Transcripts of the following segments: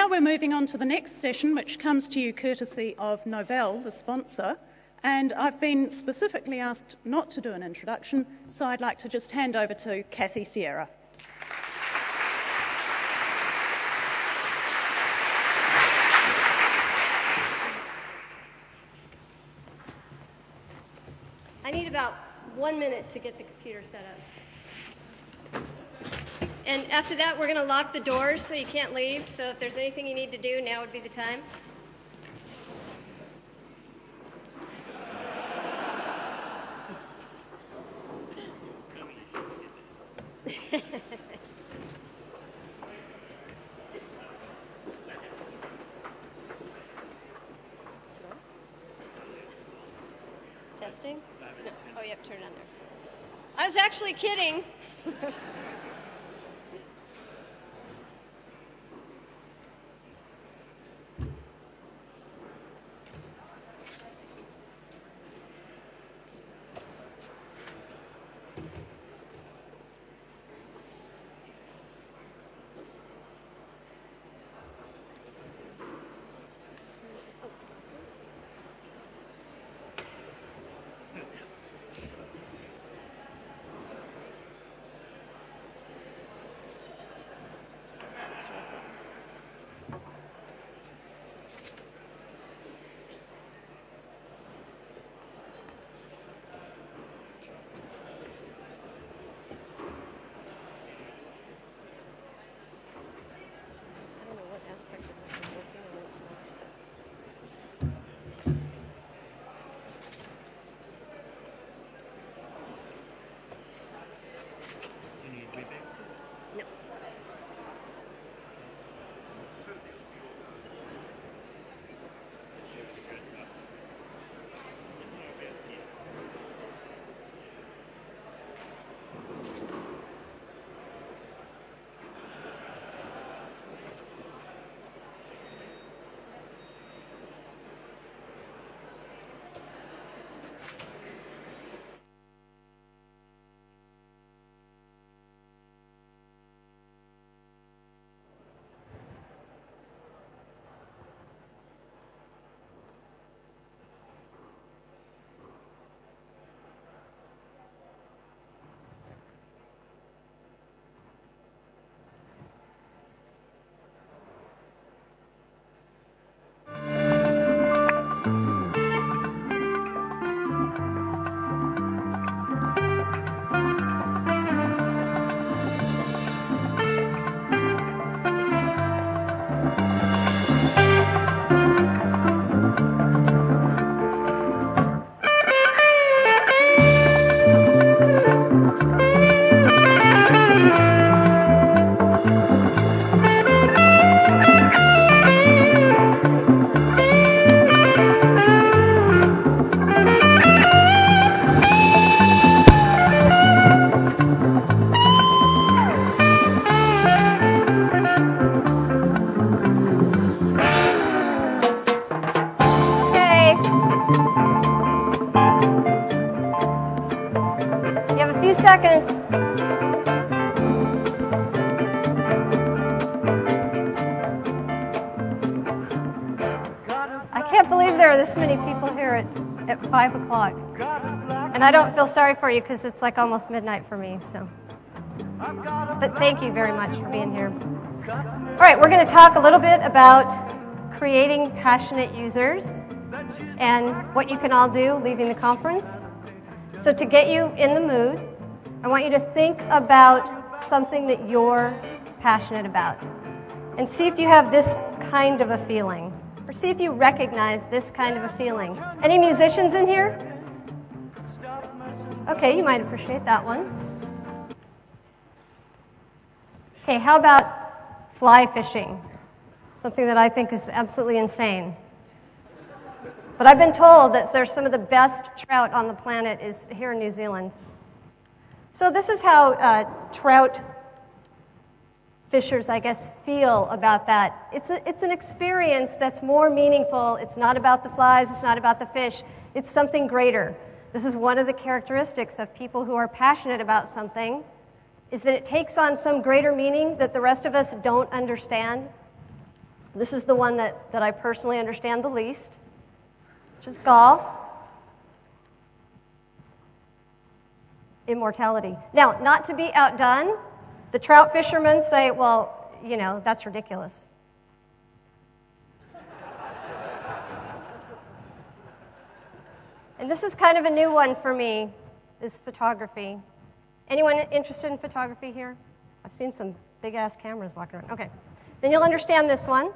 now we're moving on to the next session, which comes to you courtesy of Novell, the sponsor. And I've been specifically asked not to do an introduction, so I'd like to just hand over to Kathy Sierra. I need about 1 minute to get the computer set up. And after that, we're going to lock the doors so you can't leave. So if there's anything you need to do, now would be the time. Testing? Oh, you have to turn it on there. I was actually kidding. Aspect of this is working and it's not. You need rebates? No. Seconds. I can't believe there are this many people here at 5 o'clock. And I don't feel sorry for you because it's like almost midnight for me. So, but thank you very much for being here. All right, we're going to talk a little bit about creating passionate users and what you can all do leaving the conference. So to get you in the mood, I want you to think about something that you're passionate about and see if you have this kind of a feeling, or see if you recognize this kind of a feeling. Any musicians in here? Okay, you might appreciate that one. Okay, how about fly fishing? Something that I think is absolutely insane. But I've been told that there's some of the best trout on the planet is here in New Zealand. So this is how trout fishers, I guess, feel about that. It's an experience that's more meaningful. It's not about the flies. It's not about the fish. It's something greater. This is one of the characteristics of people who are passionate about something, is that it takes on some greater meaning that the rest of us don't understand. This is the one that I personally understand the least, which is golf. Immortality. Now, not to be outdone, the trout fishermen say, well, you know, that's ridiculous. And this is kind of a new one for me, is photography. Anyone interested in photography here? I've seen some big-ass cameras walking around. Okay. Then you'll understand this one.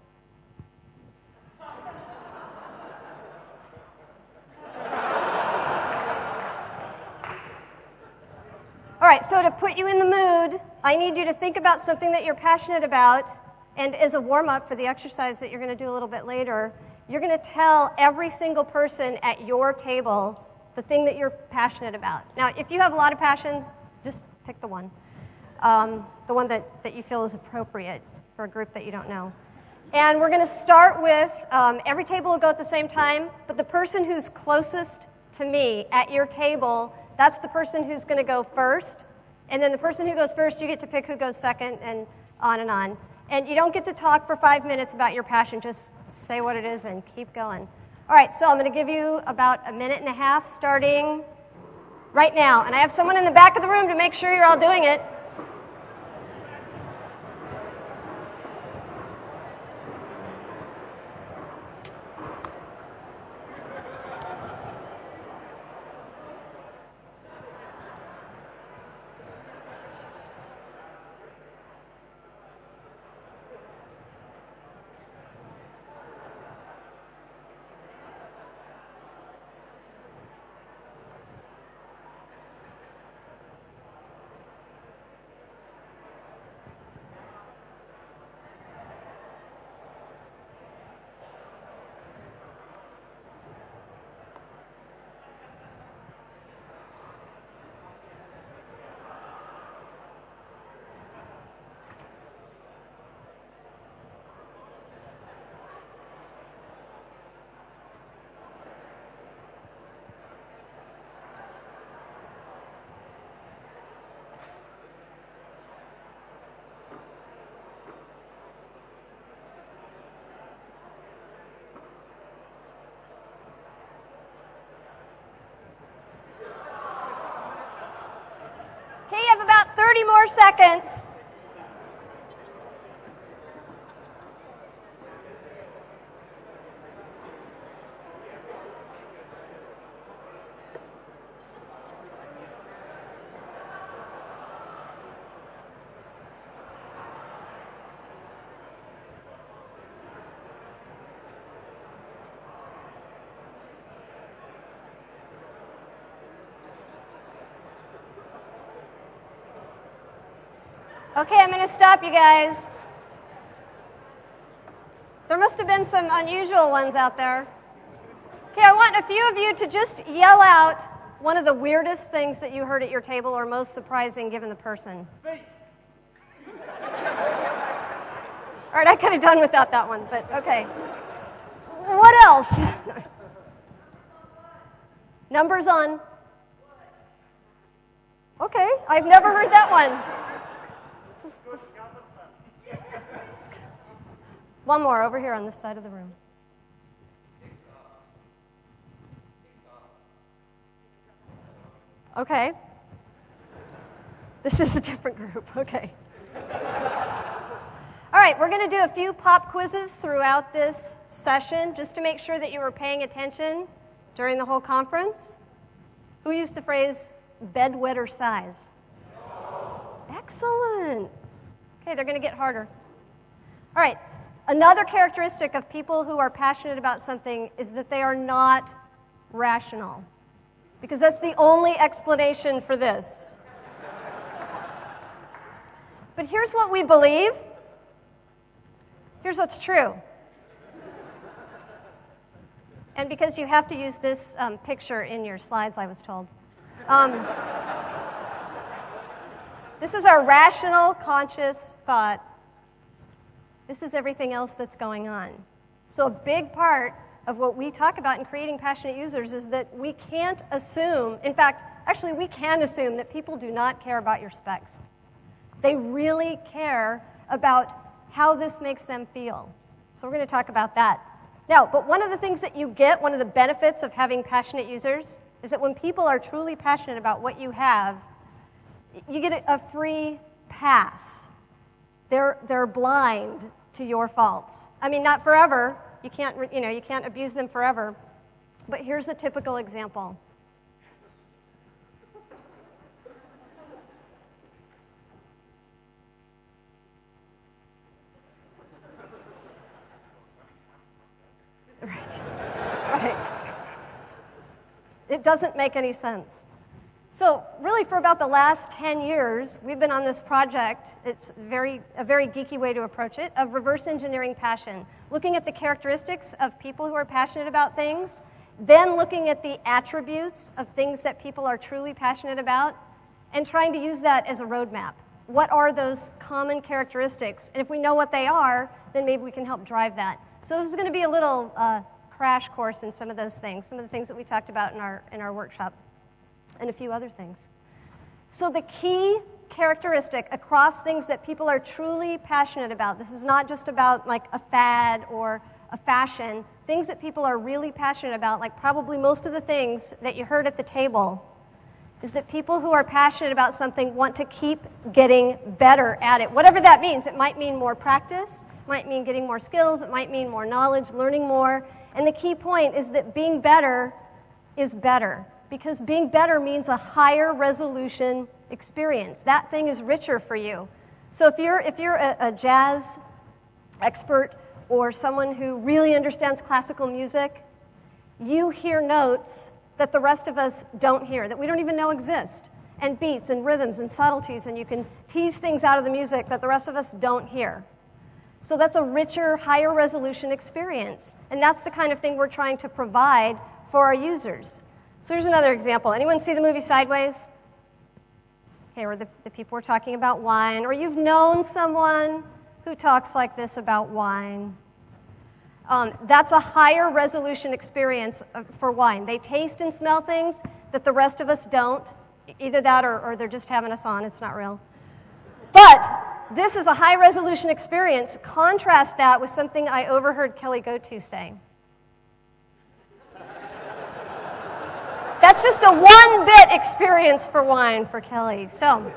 All right, so to put you in the mood, I need you to think about something that you're passionate about, and as a warm-up for the exercise that you're going to do a little bit later, you're going to tell every single person at your table the thing that you're passionate about. Now, if you have a lot of passions, just pick the one that you feel is appropriate for a group that you don't know. And we're going to start with, every table will go at the same time, but the person who's closest to me at your table, that's the person who's going to go first. And then the person who goes first, you get to pick who goes second, and on and on. And you don't get to talk for 5 minutes about your passion. Just say what it is and keep going. All right, so I'm going to give you about a minute and a half starting right now. And I have someone in the back of the room to make sure you're all doing it. Okay, you have about 30 more seconds. Okay, I'm going to stop you guys. There must have been some unusual ones out there. Okay, I want a few of you to just yell out one of the weirdest things that you heard at your table or most surprising given the person. All right, I could have done without that one, but okay. What else? Numbers on. Okay, I've never heard that one. One more over here on this side of the room. Okay. This is a different group. Okay. All right, we're going to do a few pop quizzes throughout this session just to make sure that you were paying attention during the whole conference. Who used the phrase bedwetter size? Excellent. Okay, they're going to get harder. All right. Another characteristic of people who are passionate about something is that they are not rational, because that's the only explanation for this. But here's what we believe. Here's what's true. And because you have to use this picture in your slides, I was told. This is our rational, conscious thought. This is everything else that's going on. So a big part of what we talk about in creating passionate users is that we can't assume, in fact, actually we can assume that people do not care about your specs. They really care about how this makes them feel. So we're going to talk about that. Now, but one of the things that you get, one of the benefits of having passionate users, is that when people are truly passionate about what you have, you get a free pass. They're blind to your faults. I mean, not forever. You can't abuse them forever. But here's a typical example. Right. It doesn't make any sense. So really, for about the last 10 years, we've been on this project. It's a very geeky way to approach it, of reverse engineering passion, looking at the characteristics of people who are passionate about things, then looking at the attributes of things that people are truly passionate about, and trying to use that as a roadmap. What are those common characteristics? And if we know what they are, then maybe we can help drive that. So this is going to be a little crash course in some of those things, some of the things that we talked about in our workshop, and a few other things. So the key characteristic across things that people are truly passionate about, this is not just about like a fad or a fashion, things that people are really passionate about, like probably most of the things that you heard at the table, is that people who are passionate about something want to keep getting better at it. Whatever that means. It might mean more practice, it might mean getting more skills, it might mean more knowledge, learning more. And the key point is that being better is better, because being better means a higher resolution experience. That thing is richer for you. So if you're a jazz expert or someone who really understands classical music, you hear notes that the rest of us don't hear, that we don't even know exist, and beats and rhythms and subtleties, and you can tease things out of the music that the rest of us don't hear. So that's a richer, higher resolution experience. And that's the kind of thing we're trying to provide for our users. So here's another example. Anyone see the movie Sideways? Okay, or the people were talking about wine, or you've known someone who talks like this about wine. That's a higher resolution experience for wine. They taste and smell things that the rest of us don't. Either that or they're just having us on. It's not real. But this is a high-resolution experience. Contrast that with something I overheard Kelly Goto say. That's just a one-bit experience for wine for Kelly. So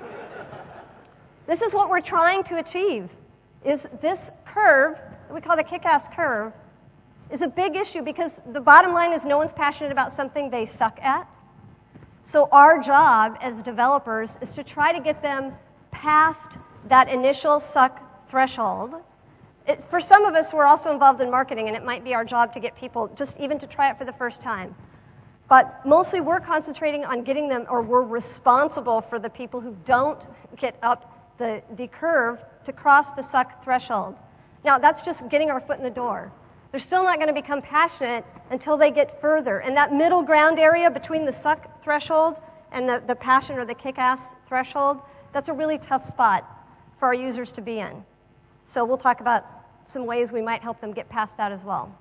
this is what we're trying to achieve, is this curve, that we call the kick-ass curve, is a big issue because the bottom line is no one's passionate about something they suck at. So our job as developers is to try to get them past that initial suck threshold. For some of us, we're also involved in marketing, and it might be our job to get people just even to try it for the first time. But mostly we're concentrating on getting them, or we're responsible for the people who don't get up the curve to cross the suck threshold. Now, that's just getting our foot in the door. They're still not going to become passionate until they get further. And that middle ground area between the suck threshold and the passion or the kick-ass threshold, that's a really tough spot for our users to be in. So we'll talk about some ways we might help them get past that as well.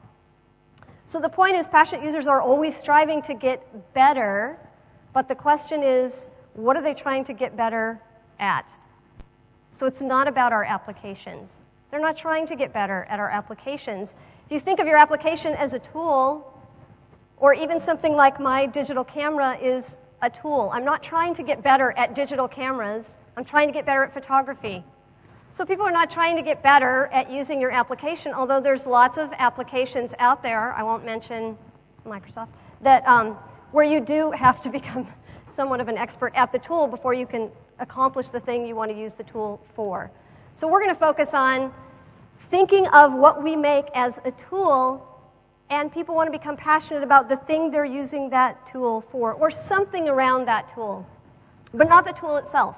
So the point is, passionate users are always striving to get better, but the question is, what are they trying to get better at? So it's not about our applications. They're not trying to get better at our applications. If you think of your application as a tool, or even something like my digital camera is a tool. I'm not trying to get better at digital cameras. I'm trying to get better at photography. So people are not trying to get better at using your application, although there's lots of applications out there, I won't mention Microsoft, that where you do have to become somewhat of an expert at the tool before you can accomplish the thing you want to use the tool for. So we're going to focus on thinking of what we make as a tool, and people want to become passionate about the thing they're using that tool for, or something around that tool, but not the tool itself.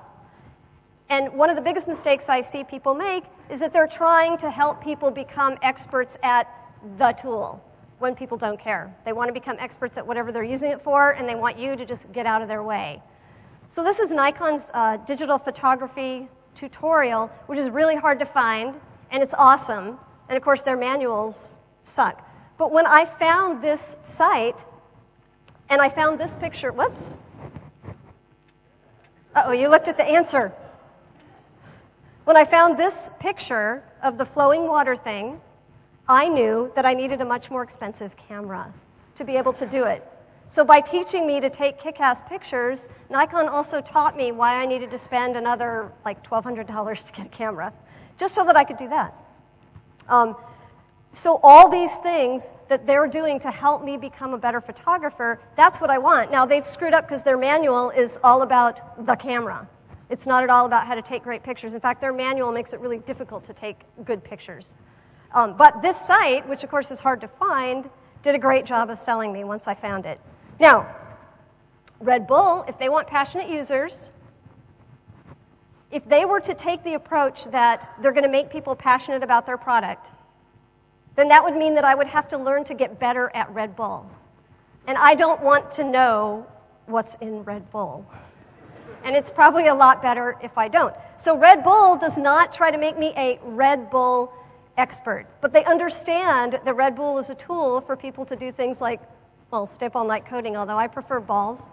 And one of the biggest mistakes I see people make is that they're trying to help people become experts at the tool when people don't care. They want to become experts at whatever they're using it for, and they want you to just get out of their way. So this is Nikon's digital photography tutorial, which is really hard to find, and it's awesome. And of course, their manuals suck. But when I found this site, and I found this picture, whoops. Uh-oh, you looked at the answer. When I found this picture of the flowing water thing, I knew that I needed a much more expensive camera to be able to do it. So by teaching me to take kick-ass pictures, Nikon also taught me why I needed to spend another like $1,200 to get a camera, just so that I could do that. So all these things that they're doing to help me become a better photographer, that's what I want. Now, they've screwed up because their manual is all about the camera. It's not at all about how to take great pictures. In fact, their manual makes it really difficult to take good pictures. But this site, which of course is hard to find, did a great job of selling me once I found it. Now, Red Bull, if they want passionate users, if they were to take the approach that they're going to make people passionate about their product, then that would mean that I would have to learn to get better at Red Bull. And I don't want to know what's in Red Bull. And it's probably a lot better if I don't. So Red Bull does not try to make me a Red Bull expert, but they understand that Red Bull is a tool for people to do things like, well, stay up all night coding, although I prefer balls,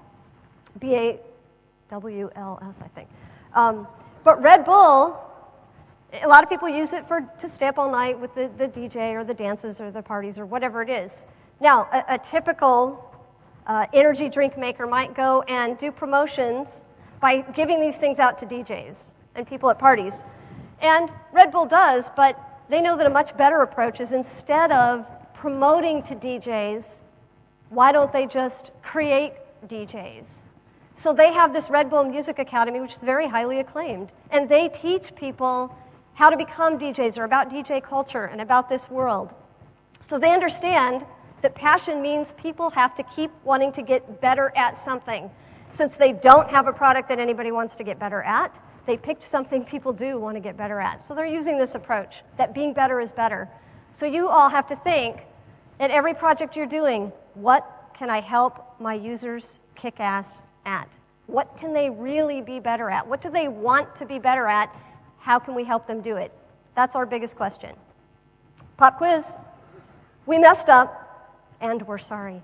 B-A-W-L-S, I think. But Red Bull, a lot of people use it to stay up all night with the DJ or the dances or the parties or whatever it is. Now, a typical energy drink maker might go and do promotions by giving these things out to DJs and people at parties. And Red Bull does, but they know that a much better approach is, instead of promoting to DJs, why don't they just create DJs? So they have this Red Bull Music Academy, which is very highly acclaimed, and they teach people how to become DJs or about DJ culture and about this world. So they understand that passion means people have to keep wanting to get better at something. Since they don't have a product that anybody wants to get better at, they picked something people do want to get better at. So they're using this approach, that being better is better. So you all have to think, at every project you're doing, what can I help my users kick ass at? What can they really be better at? What do they want to be better at? How can we help them do it? That's our biggest question. Pop quiz. We messed up, and we're sorry.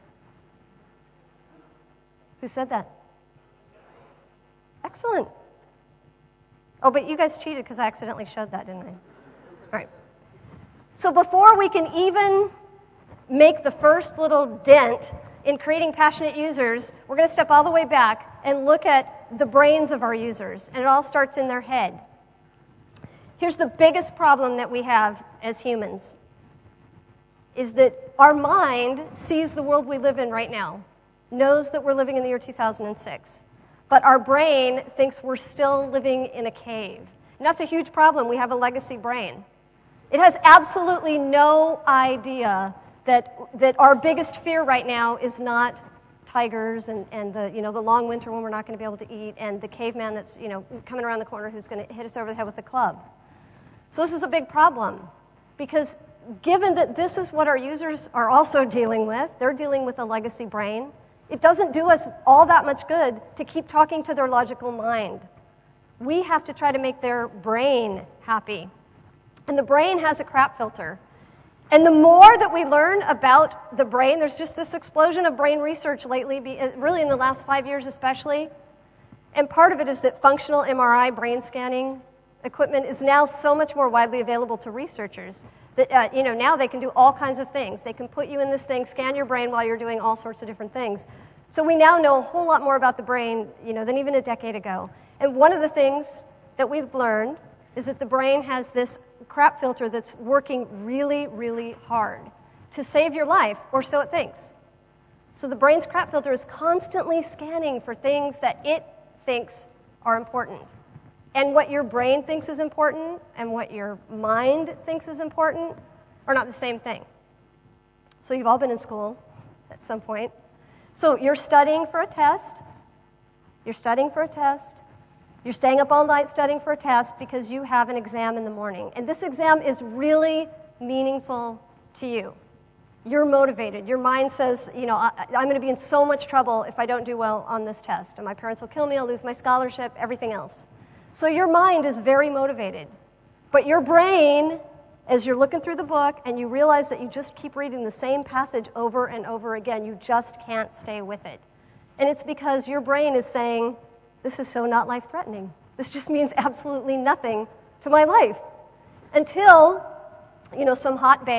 Who said that? Excellent. Oh, but you guys cheated because I accidentally showed that, didn't I? All right. So before we can even make the first little dent in creating passionate users, we're going to step all the way back and look at the brains of our users, and it all starts in their head. Here's the biggest problem that we have as humans, is that our mind sees the world we live in right now, knows that we're living in the year 2006, but our brain thinks we're still living in a cave. And that's a huge problem. We have a legacy brain. It has absolutely no idea that our biggest fear right now is not tigers and the long winter when we're not going to be able to eat, and the caveman that's coming around the corner who's going to hit us over the head with a club. So this is a big problem, because given that this is what our users are also dealing with, they're dealing with a legacy brain, it doesn't do us all that much good to keep talking to their logical mind. We have to try to make their brain happy. And the brain has a crap filter. And the more that we learn about the brain, there's just this explosion of brain research lately, really in the last 5 years especially. And part of it is that functional MRI brain scanning equipment is now so much more widely available to researchers that now they can do all kinds of things. They can put you in this thing, scan your brain while you're doing all sorts of different things. So we now know a whole lot more about the brain, than even a decade ago. And one of the things that we've learned is that the brain has this crap filter that's working really, really hard to save your life, or so it thinks. So the brain's crap filter is constantly scanning for things that it thinks are important. And what your brain thinks is important and what your mind thinks is important are not the same thing. So you've all been in school at some point. So you're studying for a test. You're studying for a test. You're staying up all night studying for a test because you have an exam in the morning. And this exam is really meaningful to you. You're motivated. Your mind says, I'm going to be in so much trouble if I don't do well on this test. And my parents will kill me, I'll lose my scholarship, everything else. So your mind is very motivated. But your brain, as you're looking through the book and you realize that you just keep reading the same passage over and over again, you just can't stay with it. And it's because your brain is saying, this is so not life-threatening. This just means absolutely nothing to my life. Until, some hot babe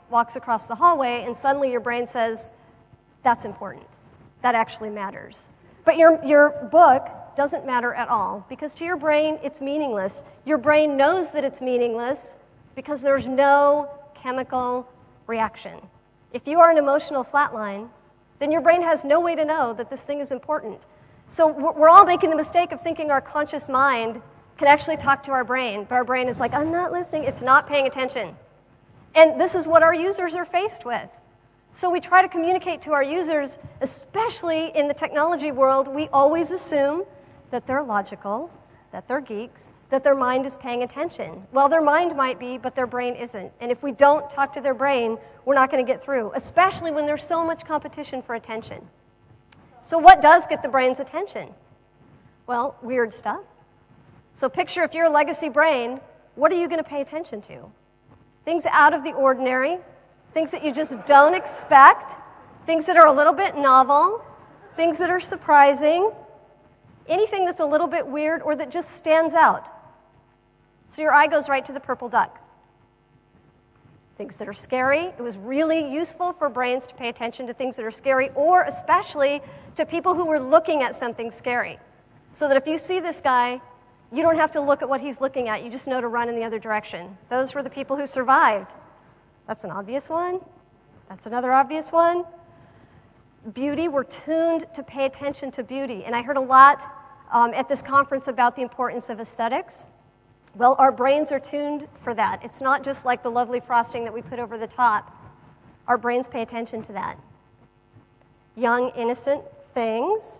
walks across the hallway, and suddenly your brain says, that's important. That actually matters. But your book doesn't matter at all, because to your brain, it's meaningless. Your brain knows that it's meaningless because there's no chemical reaction. If you are an emotional flatline, then your brain has no way to know that this thing is important. So we're all making the mistake of thinking our conscious mind can actually talk to our brain, but our brain is like, I'm not listening, it's not paying attention. And this is what our users are faced with. So we try to communicate to our users, especially in the technology world, we always assume that they're logical, that they're geeks, that their mind is paying attention. Well, their mind might be, but their brain isn't. And if we don't talk to their brain, we're not going to get through, especially when there's so much competition for attention. So what does get the brain's attention? Well, weird stuff. So picture if you're a legacy brain, what are you going to pay attention to? Things out of the ordinary, things that you just don't expect, things that are a little bit novel, things that are surprising, anything that's a little bit weird or that just stands out. So your eye goes right to the purple duck. Things that are scary. It was really useful for brains to pay attention to things that are scary, or especially to people who were looking at something scary. So that if you see this guy, you don't have to look at what he's looking at. You just know to run in the other direction. Those were the people who survived. That's an obvious one. That's another obvious one. Beauty, we're tuned to pay attention to beauty. And I heard a lot at this conference about the importance of aesthetics. Well, our brains are tuned for that. It's not just like the lovely frosting that we put over the top. Our brains pay attention to that. Young, innocent things.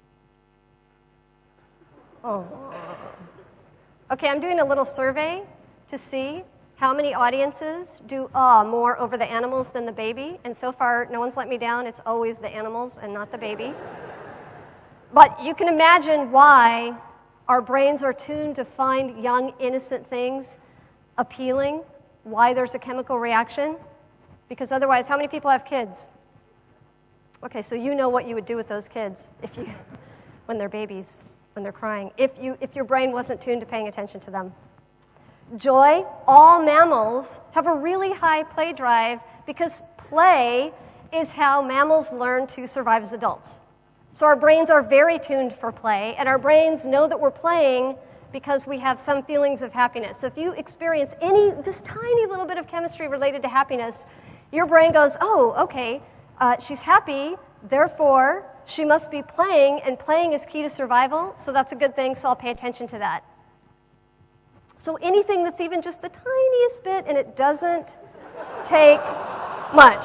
Oh. Okay, I'm doing a little survey to see how many audiences do more over the animals than the baby. And so far, no one's let me down. It's always the animals and not the baby. But you can imagine why our brains are tuned to find young, innocent things appealing, why there's a chemical reaction. Because otherwise, how many people have kids? Okay, so you know what you would do with those kids when they're babies, when they're crying, if your brain wasn't tuned to paying attention to them. Joy, all mammals have a really high play drive because play is how mammals learn to survive as adults. So our brains are very tuned for play, and our brains know that we're playing because we have some feelings of happiness. So if you experience this tiny little bit of chemistry related to happiness, your brain goes, oh, okay, she's happy, therefore she must be playing, and playing is key to survival, so that's a good thing, so I'll pay attention to that. So anything that's even just the tiniest bit, and it doesn't take much.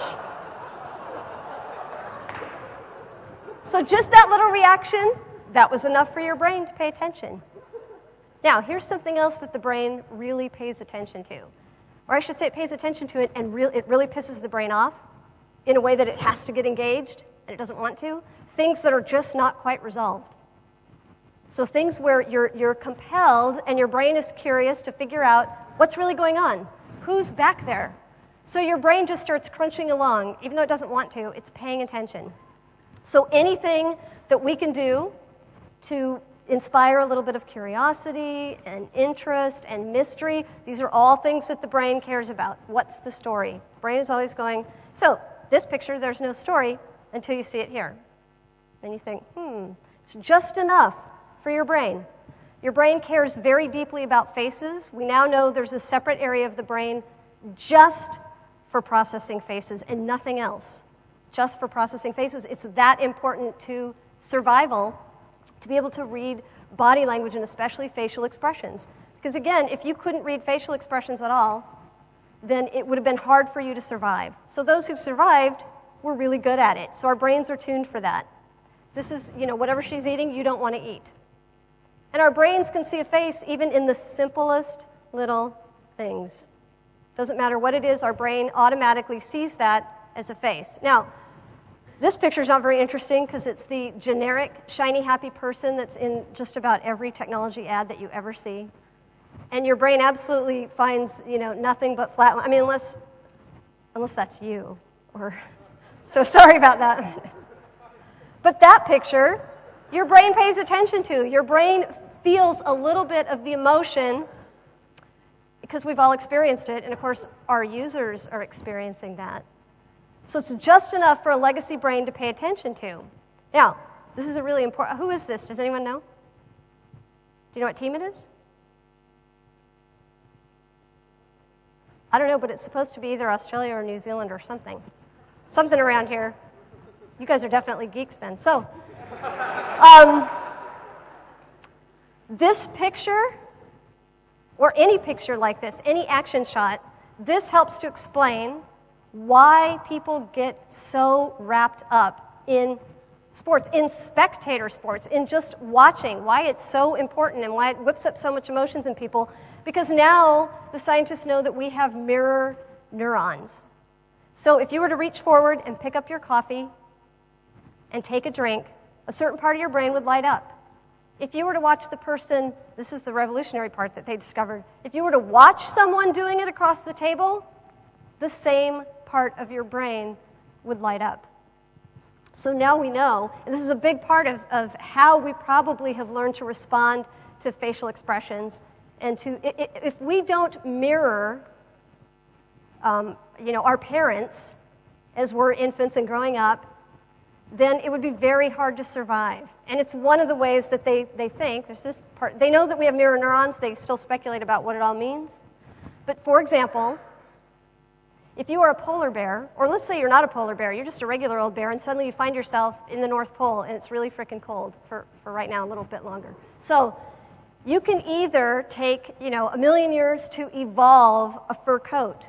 So just that little reaction, that was enough for your brain to pay attention. Now, here's something else that the brain really pays attention to. Or I should say it pays attention to it, and it really pisses the brain off in a way that it has to get engaged, and it doesn't want to. Things that are just not quite resolved. So things where you're compelled and your brain is curious to figure out what's really going on. Who's back there? So your brain just starts crunching along. Even though it doesn't want to, it's paying attention. So anything that we can do to inspire a little bit of curiosity and interest and mystery, these are all things that the brain cares about. What's the story? The brain is always going, so this picture, there's no story until you see it here. Then you think, it's just enough for your brain. Your brain cares very deeply about faces. We now know there's a separate area of the brain just for processing faces and nothing else. Just for processing faces. It's that important to survival to be able to read body language and especially facial expressions. Because again, if you couldn't read facial expressions at all, then it would have been hard for you to survive. So those who survived were really good at it. So our brains are tuned for that. This is, whatever she's eating, you don't want to eat. And our brains can see a face even in the simplest little things. Doesn't matter what it is, our brain automatically sees that as a face. Now, this picture is not very interesting because it's the generic shiny happy person that's in just about every technology ad that you ever see. And your brain absolutely finds, nothing but flat. I mean, unless that's you. So sorry about that. But that picture, your brain pays attention to. Your brain feels a little bit of the emotion because we've all experienced it, and of course, our users are experiencing that. So it's just enough for a legacy brain to pay attention to. Now, this is a really important, who is this? Does anyone know? Do you know what team it is? I don't know, but it's supposed to be either Australia or New Zealand or something. Something around here. You guys are definitely geeks then. So, this picture, or any picture like this, any action shot, this helps to explain why people get so wrapped up in sports, in spectator sports, in just watching, why it's so important and why it whips up so much emotions in people. Because now the scientists know that we have mirror neurons. So if you were to reach forward and pick up your coffee and take a drink, a certain part of your brain would light up. If you were to watch the person, this is the revolutionary part that they discovered, if you were to watch someone doing it across the table, the same part of your brain would light up. So now we know, and this is a big part of how we probably have learned to respond to facial expressions, and to, if we don't mirror our parents as we're infants and growing up, then it would be very hard to survive. And it's one of the ways that they think, there's this part, they know that we have mirror neurons, they still speculate about what it all means. But for example, if you are a polar bear, or let's say you're not a polar bear, you're just a regular old bear, and suddenly you find yourself in the North Pole, and it's really freaking cold for right now, a little bit longer. So you can either take, 1 million years to evolve a fur coat,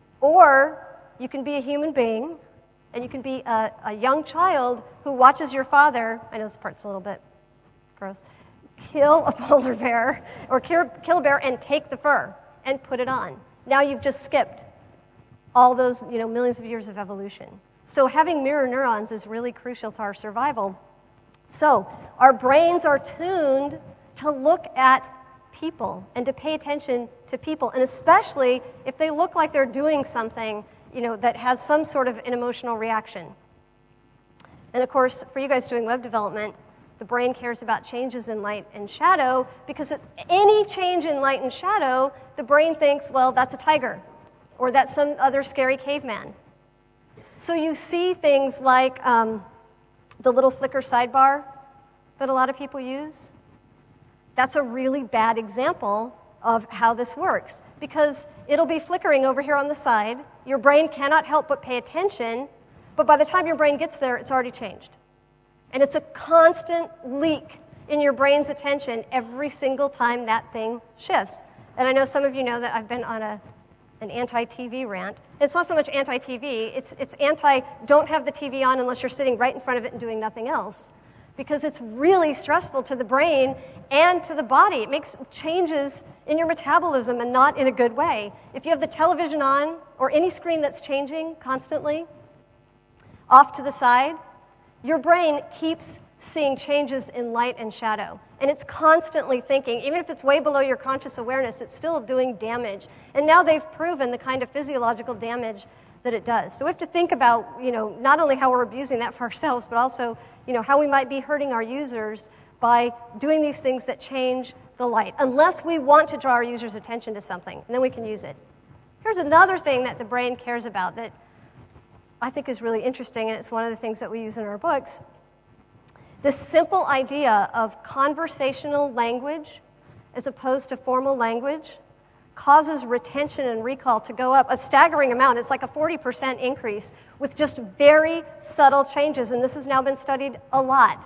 or you can be a human being, and you can be a young child who watches your father, I know this part's a little bit gross, kill a polar bear, or kill a bear and take the fur and put it on. Now you've just skipped all those millions of years of evolution. So having mirror neurons is really crucial to our survival. So our brains are tuned to look at people and to pay attention to people, and especially if they look like they're doing something that has some sort of an emotional reaction. And of course, for you guys doing web development, the brain cares about changes in light and shadow, because at any change in light and shadow, the brain thinks, well, that's a tiger, or that's some other scary caveman. So you see things like the little flicker sidebar that a lot of people use. That's a really bad example of how this works, because it'll be flickering over here on the side. Your brain cannot help but pay attention, but by the time your brain gets there, it's already changed. And it's a constant leak in your brain's attention every single time that thing shifts. And I know some of you know that I've been on an anti-TV rant. It's not so much anti-TV, it's anti-don't have the TV on unless you're sitting right in front of it and doing nothing else. Because it's really stressful to the brain and to the body. It makes changes in your metabolism and not in a good way. If you have the television on or any screen that's changing constantly, off to the side, your brain keeps seeing changes in light and shadow. And it's constantly thinking, even if it's way below your conscious awareness, it's still doing damage. And now they've proven the kind of physiological damage that it does. So we have to think about, not only how we're abusing that for ourselves, but also, how we might be hurting our users by doing these things that change the light, unless we want to draw our users' attention to something, and then we can use it. Here's another thing that the brain cares about that I think is really interesting, and it's one of the things that we use in our books. This simple idea of conversational language as opposed to formal language causes retention and recall to go up a staggering amount. It's like a 40% increase with just very subtle changes, and this has now been studied a lot.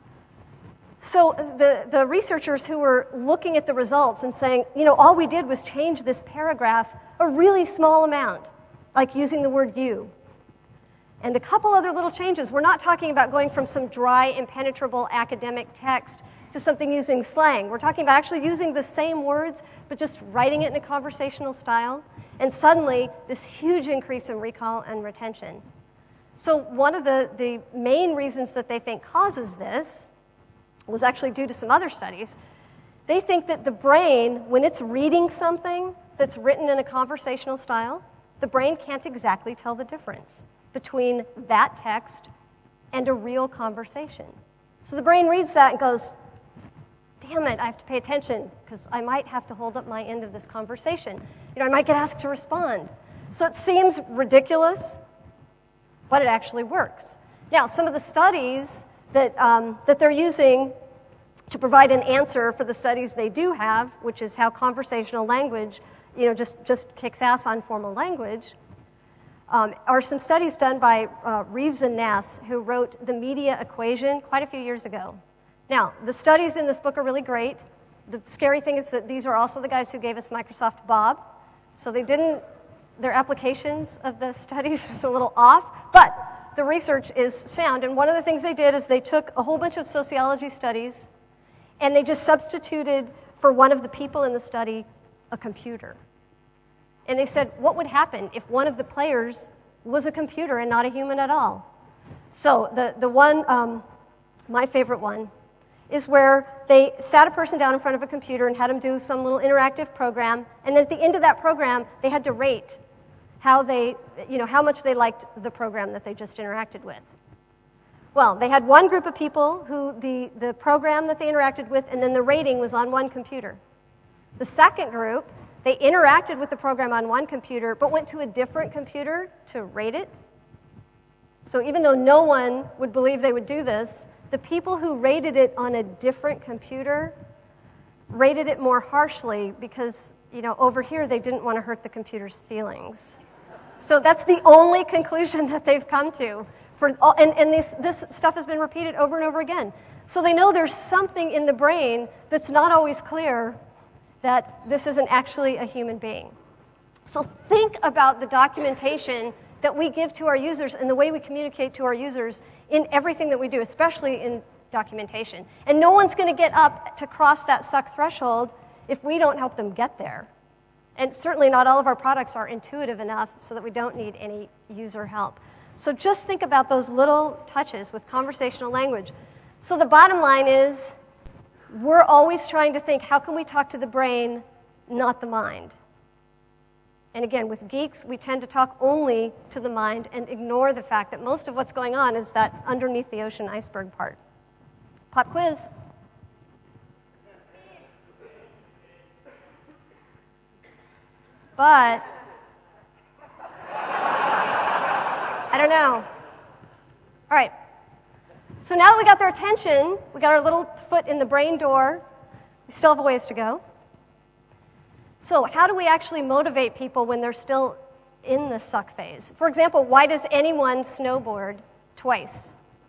So the researchers who were looking at the results and saying, all we did was change this paragraph a really small amount, like using the word you, and a couple other little changes. We're not talking about going from some dry, impenetrable academic text to something using slang. We're talking about actually using the same words, but just writing it in a conversational style. And suddenly, this huge increase in recall and retention. So one of the main reasons that they think causes this was actually due to some other studies. They think that the brain, when it's reading something that's written in a conversational style, the brain can't exactly tell the difference between that text and a real conversation. So the brain reads that and goes, damn it, I have to pay attention because I might have to hold up my end of this conversation. I might get asked to respond. So it seems ridiculous, but it actually works. Now, some of the studies that they're using to provide an answer for the studies they do have, which is how conversational language, just kicks ass on formal language, are some studies done by Reeves and Nass, who wrote The Media Equation quite a few years ago. Now, the studies in this book are really great. The scary thing is that these are also the guys who gave us Microsoft Bob, so their applications of the studies was a little off, but the research is sound. And one of the things they did is they took a whole bunch of sociology studies and they just substituted for one of the people in the study a computer. And they said, what would happen if one of the players was a computer and not a human at all? So the one, my favorite one, is where they sat a person down in front of a computer and had them do some little interactive program, and then at the end of that program, they had to rate how much they liked the program that they just interacted with. Well, they had one group of people who the program that they interacted with, and then the rating was on one computer. The second group, they interacted with the program on one computer, but went to a different computer to rate it. So even though no one would believe they would do this, the people who rated it on a different computer rated it more harshly because, over here they didn't want to hurt the computer's feelings. So that's the only conclusion that they've come to. And this stuff has been repeated over and over again. So they know there's something in the brain that's not always clear that this isn't actually a human being. So think about the documentation that we give to our users and the way we communicate to our users in everything that we do, especially in documentation. And no one's going to get up to cross that suck threshold if we don't help them get there. And certainly not all of our products are intuitive enough so that we don't need any user help. So just think about those little touches with conversational language. So the bottom line is, we're always trying to think, how can we talk to the brain, not the mind? And again, with geeks, we tend to talk only to the mind and ignore the fact that most of what's going on is that underneath the ocean iceberg part. Pop quiz. But I don't know. All right. So now that we got their attention, we got our little foot in the brain door, we still have a ways to go. So how do we actually motivate people when they're still in the suck phase? For example, why does anyone snowboard twice?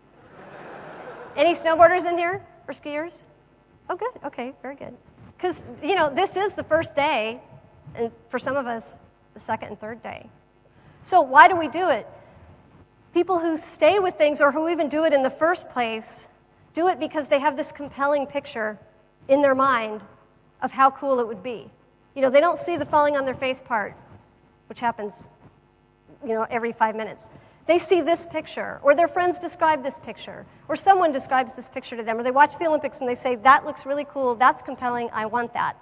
Any snowboarders in here or skiers? Oh, good. Okay, very good. Because, this is the first day, and for some of us, the second and third day. So why do we do it? People who stay with things or who even do it in the first place do it because they have this compelling picture in their mind of how cool it would be. They don't see the falling on their face part, which happens, every 5 minutes. They see this picture, or their friends describe this picture, or someone describes this picture to them, or they watch the Olympics and they say, that looks really cool, that's compelling, I want that.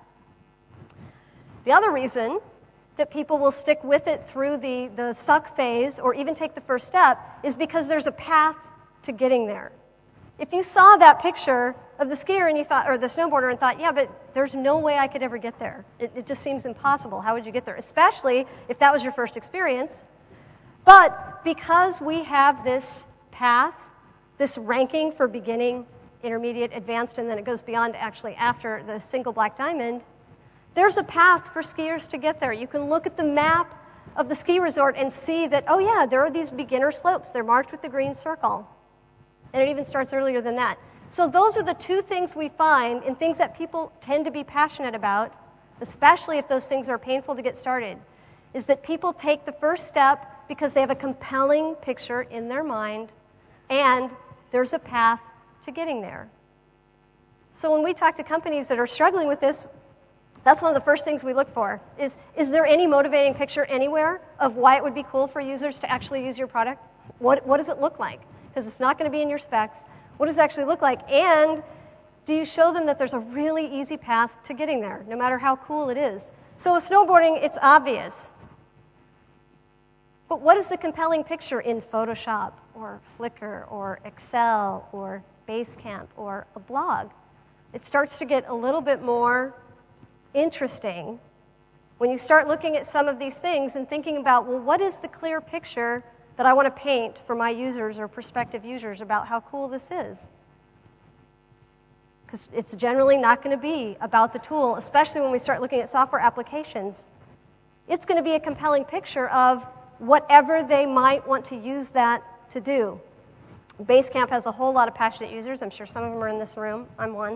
The other reason that people will stick with it through the suck phase or even take the first step is because there's a path to getting there. If you saw that picture of the skier and you thought, or the snowboarder, and thought, yeah, but there's no way I could ever get there. It just seems impossible. How would you get there? Especially if that was your first experience. But because we have this path, this ranking for beginning, intermediate, advanced, and then it goes beyond actually after the single black diamond, there's a path for skiers to get there. You can look at the map of the ski resort and see that, oh yeah, there are these beginner slopes. They're marked with the green circle. And it even starts earlier than that. So those are the two things we find in things that people tend to be passionate about, especially if those things are painful to get started, is that people take the first step because they have a compelling picture in their mind and there's a path to getting there. So when we talk to companies that are struggling with this, that's one of the first things we look for, is there any motivating picture anywhere of why it would be cool for users to actually use your product? What does it look like? Because it's not going to be in your specs. What does it actually look like? And do you show them that there's a really easy path to getting there, no matter how cool it is? So with snowboarding, it's obvious. But what is the compelling picture in Photoshop or Flickr or Excel or Basecamp or a blog? it starts to get a little bit more interesting when you start looking at some of these things and thinking about, well, what is the clear picture that I want to paint for my users or prospective users about how cool this is? Because it's generally not going to be about the tool, especially when we start looking at software applications. It's going to be a compelling picture of whatever they might want to use that to do. Basecamp has a whole lot of passionate users. I'm sure some of them are in this room. I'm one.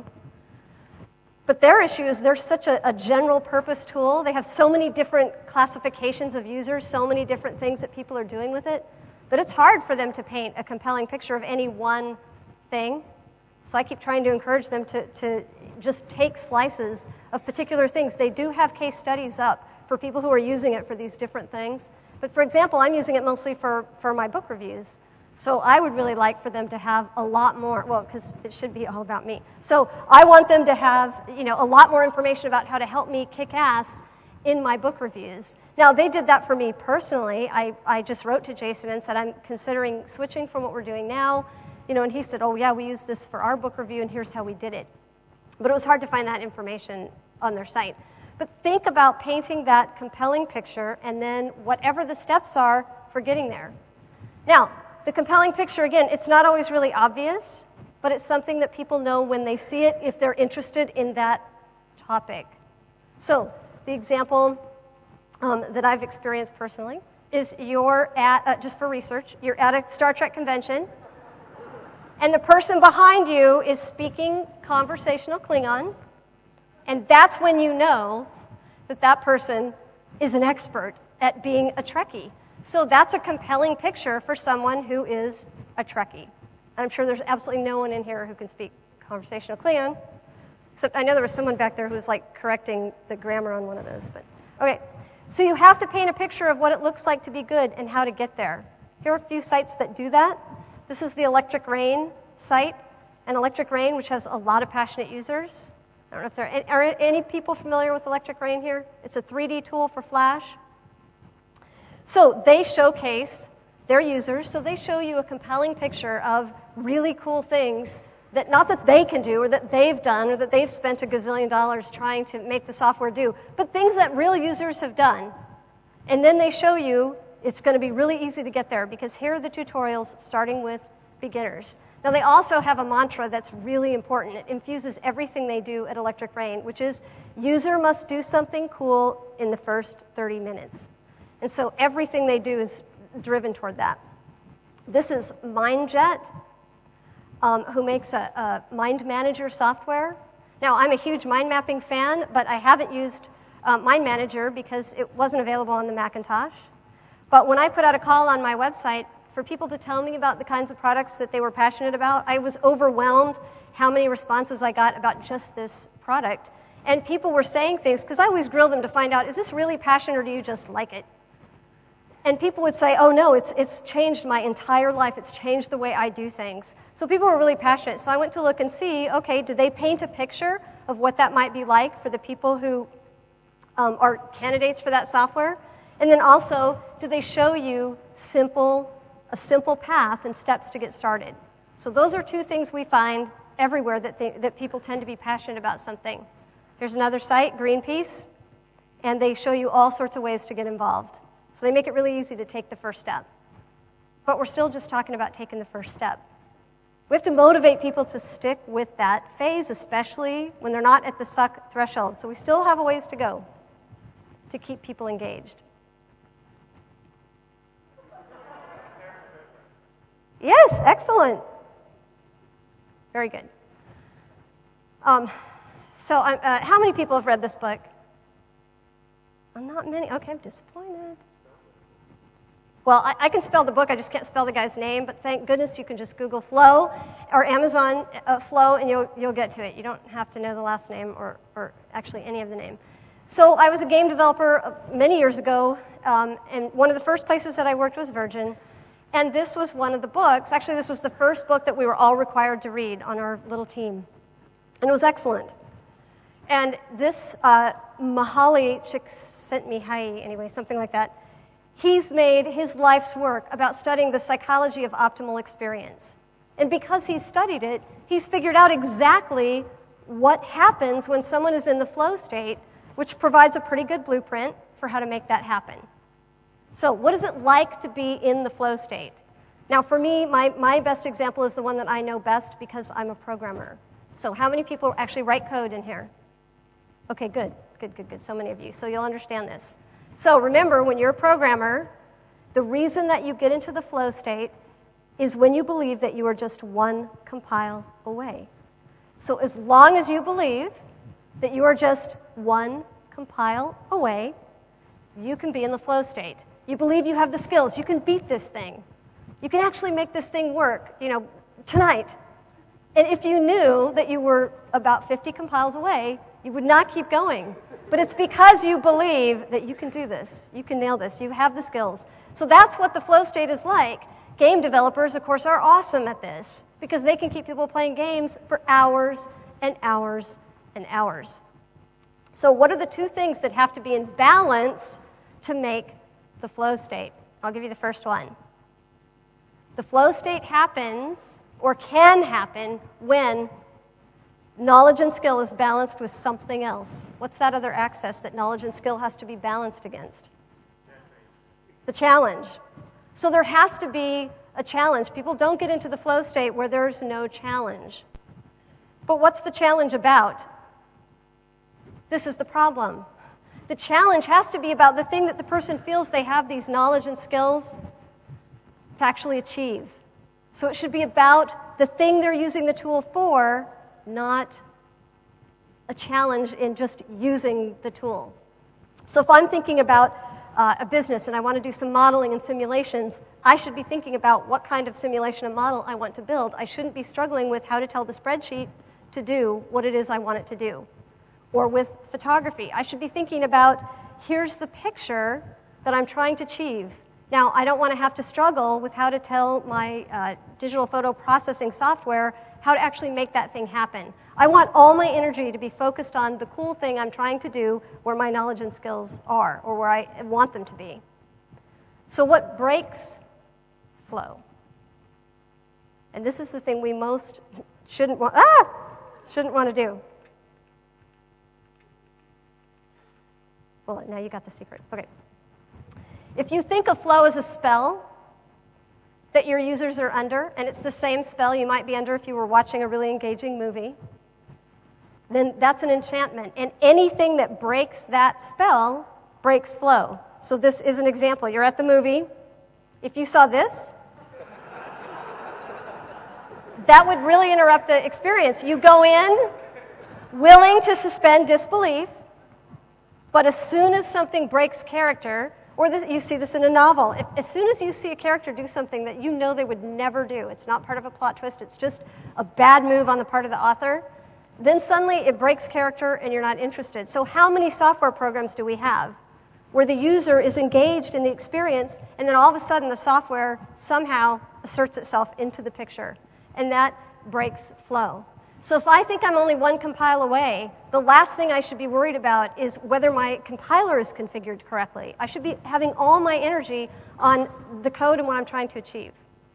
But their issue is they're such a general purpose tool. They have so many different classifications of users, so many different things that people are doing with it, that it's hard for them to paint a compelling picture of any one thing. So I keep trying to encourage them to just take slices of particular things. They do have case studies up for people who are using it for these different things. But for example, I'm using it mostly for my book reviews. So I would really like for them to have a lot more, well, because it should be all about me. So I want them to have, a lot more information about how to help me kick ass in my book reviews. Now, they did that for me personally. I just wrote to Jason and said, I'm considering switching from what we're doing now. And he said, oh, yeah, we use this for our book review, and here's how we did it. But it was hard to find that information on their site. But think about painting that compelling picture and then whatever the steps are for getting there. Now, the compelling picture, again, it's not always really obvious, but it's something that people know when they see it if they're interested in that topic. So the example that I've experienced personally is you're at, just for research, you're at a Star Trek convention, and the person behind you is speaking conversational Klingon, and that's when you know that that person is an expert at being a Trekkie. So that's a compelling picture for someone who is a Trekkie. And I'm sure there's absolutely no one in here who can speak conversational Klingon, except I know there was someone back there who was correcting the grammar on one of those. But okay, so you have to paint a picture of what it looks like to be good and how to get there. Here are a few sites that do that. This is the Electric Rain site, and Electric Rain, which has a lot of passionate users. I don't know if there are any people familiar with Electric Rain here. It's a 3D tool for Flash. So they showcase their users, so they show you a compelling picture of really cool things that not that they can do or that they've done or that they've spent $1 gazillion trying to make the software do, but things that real users have done. And then they show you it's going to be really easy to get there because here are the tutorials starting with beginners. Now they also have a mantra that's really important. It infuses everything they do at Electric Rain, which is user must do something cool in the first 30 minutes. And so everything they do is driven toward that. This is MindJet, who makes a mind manager software. Now, I'm a huge mind mapping fan, but I haven't used Mind Manager because it wasn't available on the Macintosh. But when I put out a call on my website for people to tell me about the kinds of products that they were passionate about, I was overwhelmed how many responses I got about just this product. And people were saying things, because I always grill them to find out, is this really passionate or do you just like it? And people would say, oh no, it's changed my entire life. It's changed the way I do things. So people were really passionate. So I went to look and see, okay, do they paint a picture of what that might be like for the people who are candidates for that software? And then also, do they show you a simple path and steps to get started? So those are two things we find everywhere that people tend to be passionate about something. Here's another site, Greenpeace, and they show you all sorts of ways to get involved. So they make it really easy to take the first step. But we're still just talking about taking the first step. We have to motivate people to stick with that phase, especially when they're not at the suck threshold. So we still have a ways to go to keep people engaged. Yes, excellent. Very good. So how many people have read this book? Not many. Okay, I'm disappointed. Well, I can spell the book, I just can't spell the guy's name, but thank goodness you can just Google Flow or Amazon Flow and you'll get to it. You don't have to know the last name or actually any of the name. So I was a game developer many years ago, and one of the first places that I worked was Virgin, and this was one of the books. Actually, this was the first book that we were all required to read on our little team, and it was excellent. And this Mihaly Csikszentmihalyi, anyway, something like that, he's made his life's work about studying the psychology of optimal experience. And because he's studied it, he's figured out exactly what happens when someone is in the flow state, which provides a pretty good blueprint for how to make that happen. So what is it like to be in the flow state? Now, for me, my best example is the one that I know best because I'm a programmer. So how many people actually write code in here? Okay, good. So many of you. So you'll understand this. So remember, when you're a programmer, the reason that you get into the flow state is when you believe that you are just one compile away. So as long as you believe that you are just one compile away, you can be in the flow state. You believe you have the skills. You can beat this thing. You can actually make this thing work, tonight. And if you knew that you were about 50 compiles away, you would not keep going. But it's because you believe that you can do this. You can nail this. You have the skills. So that's what the flow state is like. Game developers, of course, are awesome at this because they can keep people playing games for hours and hours and hours. So what are the two things that have to be in balance to make the flow state? I'll give you the first one. The flow state happens, or can happen, when knowledge and skill is balanced with something else. What's that other axis that knowledge and skill has to be balanced against? The challenge. So there has to be a challenge. People don't get into the flow state where there's no challenge. But what's the challenge about? This is the problem. The challenge has to be about the thing that the person feels they have these knowledge and skills to actually achieve. So it should be about the thing they're using the tool for, not a challenge in just using the tool. So if I'm thinking about a business and I want to do some modeling and simulations, I should be thinking about what kind of simulation and model I want to build. I shouldn't be struggling with how to tell the spreadsheet to do what it is I want it to do. Or with photography, I should be thinking about, here's the picture that I'm trying to achieve. Now, I don't want to have to struggle with how to tell my digital photo processing software how to actually make that thing happen. I want all my energy to be focused on the cool thing I'm trying to do where my knowledge and skills are, or where I want them to be. So what breaks flow? And this is the thing we most shouldn't want to do. Well, now you got the secret. Okay. If you think of flow as a spell that your users are under, and it's the same spell you might be under if you were watching a really engaging movie, then that's an enchantment. And anything that breaks that spell breaks flow. So this is an example. You're at the movie. If you saw this, that would really interrupt the experience. You go in willing to suspend disbelief, but as soon as something breaks character, or you see this in a novel, as soon as you see a character do something that you know they would never do, it's not part of a plot twist, it's just a bad move on the part of the author, then suddenly it breaks character and you're not interested. So how many software programs do we have where the user is engaged in the experience and then all of a sudden the software somehow asserts itself into the picture? And that breaks flow. So if I think I'm only one compile away, the last thing I should be worried about is whether my compiler is configured correctly. I should be having all my energy on the code and what I'm trying to achieve.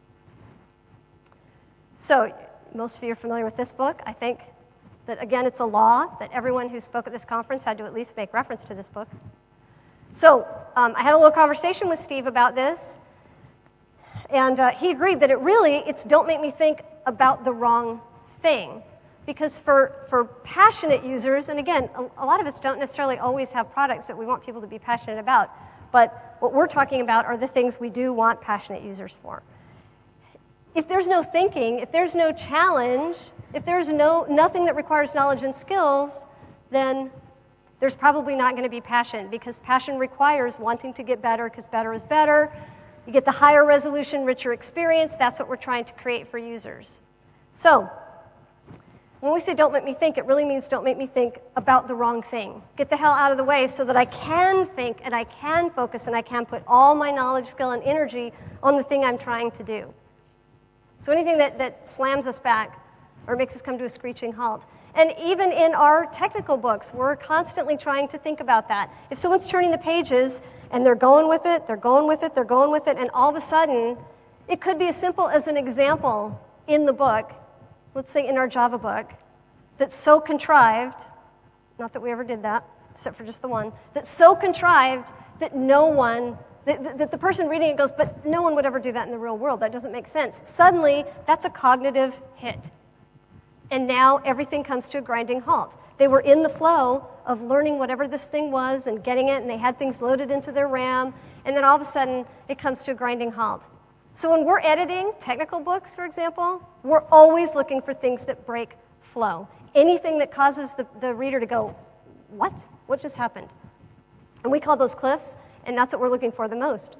So most of you are familiar with this book. I think that, again, it's a law that everyone who spoke at this conference had to at least make reference to this book. So I had a little conversation with Steve about this, and he agreed that it's don't make me think about the wrong thing. Because for passionate users, and again, a lot of us don't necessarily always have products that we want people to be passionate about, but what we're talking about are the things we do want passionate users for. If there's no thinking, if there's no challenge, if there's nothing that requires knowledge and skills, then there's probably not going to be passion, because passion requires wanting to get better, because better is better. You get the higher resolution, richer experience. That's what we're trying to create for users. So when we say don't make me think, it really means don't make me think about the wrong thing. Get the hell out of the way so that I can think and I can focus and I can put all my knowledge, skill, and energy on the thing I'm trying to do. So anything that slams us back or makes us come to a screeching halt. And even in our technical books, we're constantly trying to think about that. If someone's turning the pages and they're going with it, they're going with it, they're going with it, and all of a sudden, it could be as simple as an example in the book. Let's say in our Java book, that's so contrived, not that we ever did that, except for just the one, that's so contrived that no one, that the person reading it goes, but no one would ever do that in the real world. That doesn't make sense. Suddenly, that's a cognitive hit. And now everything comes to a grinding halt. They were in the flow of learning whatever this thing was and getting it, and they had things loaded into their RAM, and then all of a sudden, it comes to a grinding halt. So when we're editing technical books, for example, we're always looking for things that break flow. Anything that causes the reader to go, what? What just happened? And we call those cliffs, and that's what we're looking for the most.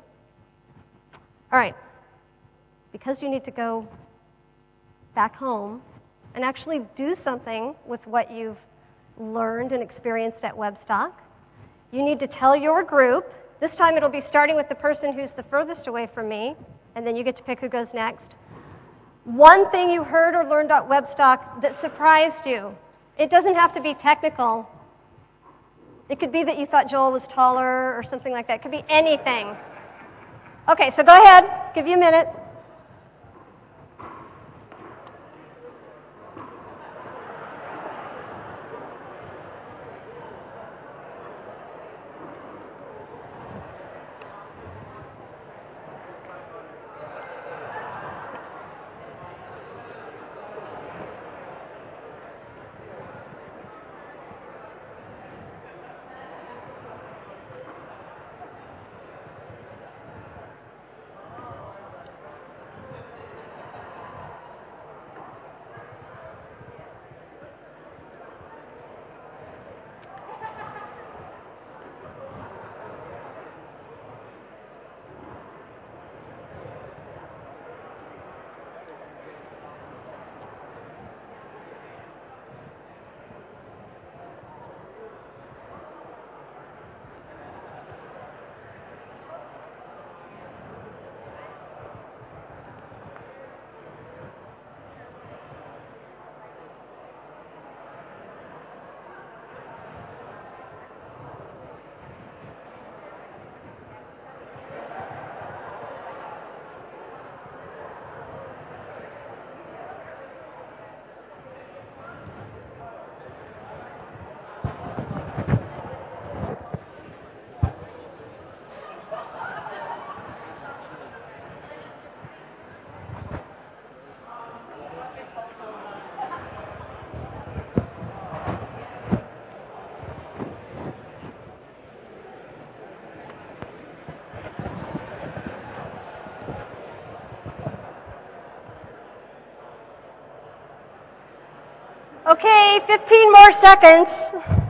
All right. Because you need to go back home and actually do something with what you've learned and experienced at Webstock, you need to tell your group. This time it'll be starting with the person who's the furthest away from me, and then you get to pick who goes next. One thing you heard or learned at Webstock that surprised you. It doesn't have to be technical. It could be that you thought Joel was taller or something like that. It could be anything. Okay, so go ahead. Give you a minute. Okay, 15 more seconds.